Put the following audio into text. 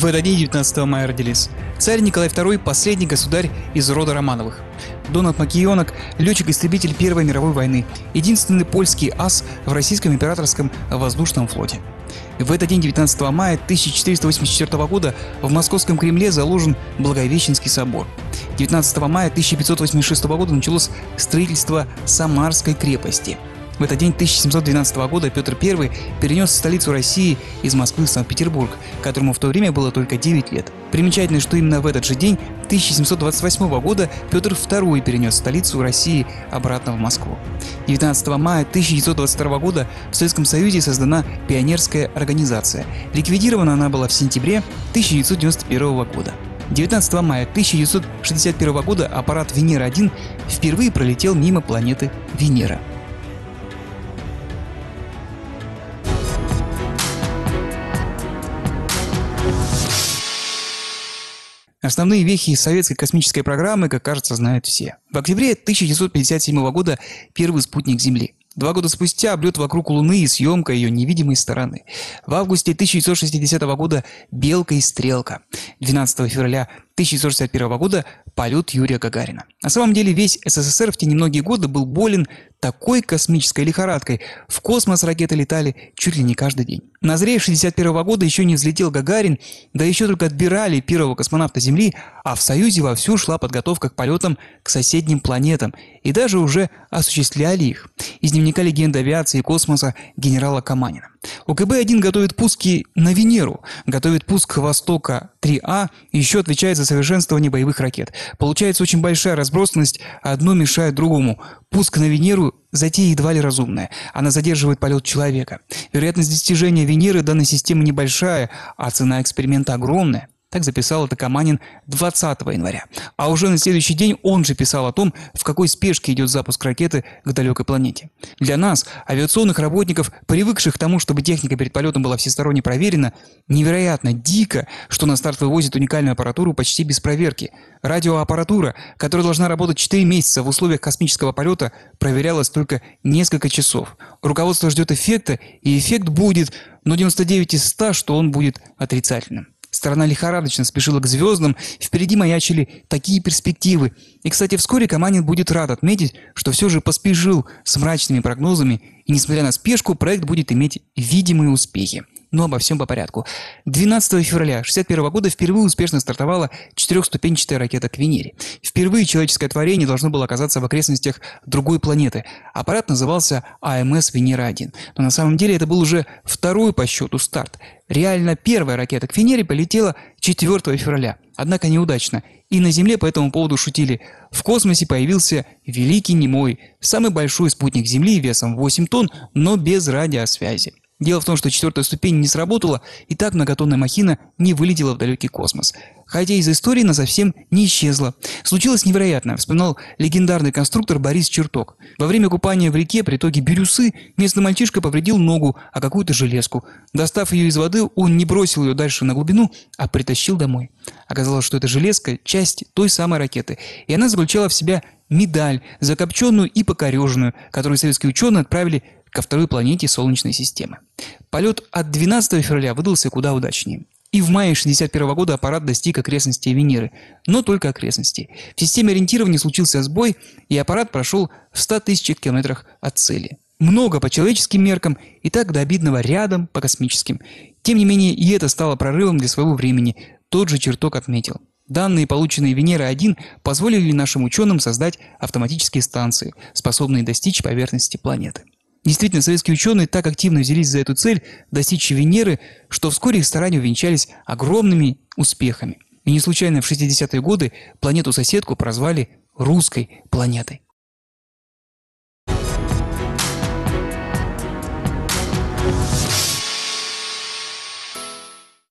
В этот день, 19 мая, родились царь Николай II, последний государь из рода Романовых; Донат Макіонок, летчик-истребитель Первой мировой войны, единственный польский ас в российском императорском воздушном флоте. В этот день, 19 мая 1484 года, в Московском Кремле заложен Благовещенский собор. 19 мая 1586 года началось строительство Самарской крепости. В этот день 1712 года Петр I перенес столицу России из Москвы в Санкт-Петербург, которому в то время было только 9 лет. Примечательно, что именно в этот же день 1728 года Петр II перенес столицу России обратно в Москву. 19 мая 1922 года в Советском Союзе создана пионерская организация. Ликвидирована она была в сентябре 1991 года. 19 мая 1961 года аппарат Венера-1 впервые пролетел мимо планеты Венера. Основные вехи советской космической программы, как кажется, знают все. В октябре 1957 года первый спутник Земли. 2 года спустя облет вокруг Луны и съемка ее невидимой стороны. В августе 1960 года «Белка и стрелка». 12 февраля 1961 года полет Юрия Гагарина. На самом деле весь СССР в те немногие годы был болен такой космической лихорадкой. В космос ракеты летали чуть ли не каждый день. На заре 1961 года еще не взлетел Гагарин, да еще только отбирали первого космонавта Земли, а в Союзе вовсю шла подготовка к полетам к соседним планетам, и даже уже осуществляли их. Из дневника легенды авиации и космоса генерала Каманина. УКБ-1 готовит пуски на Венеру, готовит пуск Востока-3А и еще отвечает за совершенствование боевых ракет. Получается очень большая разбросанность, одно мешает другому. Пуск на Венеру – затея едва ли разумная. Она задерживает полет человека. Вероятность достижения Венеры данной системы небольшая, а цена эксперимента огромная. Так записал это Каманин 20 января. А уже на следующий день он же писал о том, в какой спешке идет запуск ракеты к далекой планете. Для нас, авиационных работников, привыкших к тому, чтобы техника перед полетом была всесторонне проверена, невероятно дико, что на старт вывозят уникальную аппаратуру почти без проверки. Радиоаппаратура, которая должна работать 4 месяца в условиях космического полета, проверялась только несколько часов. Руководство ждет эффекта, и эффект будет, но 99 из 100, что он будет отрицательным. Страна лихорадочно спешила к звездам, впереди маячили такие перспективы. И, кстати, вскоре Каманин будет рад отметить, что все же поспешил с мрачными прогнозами, и, несмотря на спешку, проект будет иметь видимые успехи. Но обо всем по порядку. 12 февраля 1961 года впервые успешно стартовала 4-ступенчатая ракета к Венере. Впервые человеческое творение должно было оказаться в окрестностях другой планеты. Аппарат назывался АМС Венера-1. Но на самом деле это был уже второй по счету старт. Реально первая ракета к Венере полетела 4 февраля. Однако неудачно. И на Земле по этому поводу шутили. В космосе появился Великий Немой, самый большой спутник Земли весом 8 тонн, но без радиосвязи. Дело в том, что 4-я ступень не сработала, и так многотонная махина не вылетела в далекий космос. Хотя из истории она совсем не исчезла. Случилось невероятное, вспоминал легендарный конструктор Борис Черток. Во время купания в реке при итоге бирюсы местный мальчишка повредил ногу о какую-то железку. Достав ее из воды, он не бросил ее дальше на глубину, а притащил домой. Оказалось, что эта железка – часть той самой ракеты, и она заключала в себя медаль, закопченную и покореженную, которую советские ученые отправили ко второй планете Солнечной системы. Полет от 12 февраля выдался куда удачнее. И в мае 1961 года аппарат достиг окрестностей Венеры, но только окрестностей. В системе ориентирования случился сбой, и аппарат прошел в 100 тысячах километрах от цели. Много по человеческим меркам и так до обидного рядом по космическим. Тем не менее, и это стало прорывом для своего времени. Тот же Черток отметил. Данные, полученные Венера-1, позволили нашим ученым создать автоматические станции, способные достичь поверхности планеты. Действительно, советские ученые так активно взялись за эту цель достичь Венеры, что вскоре их старания увенчались огромными успехами. И не случайно в 60-е годы планету-соседку прозвали русской планетой.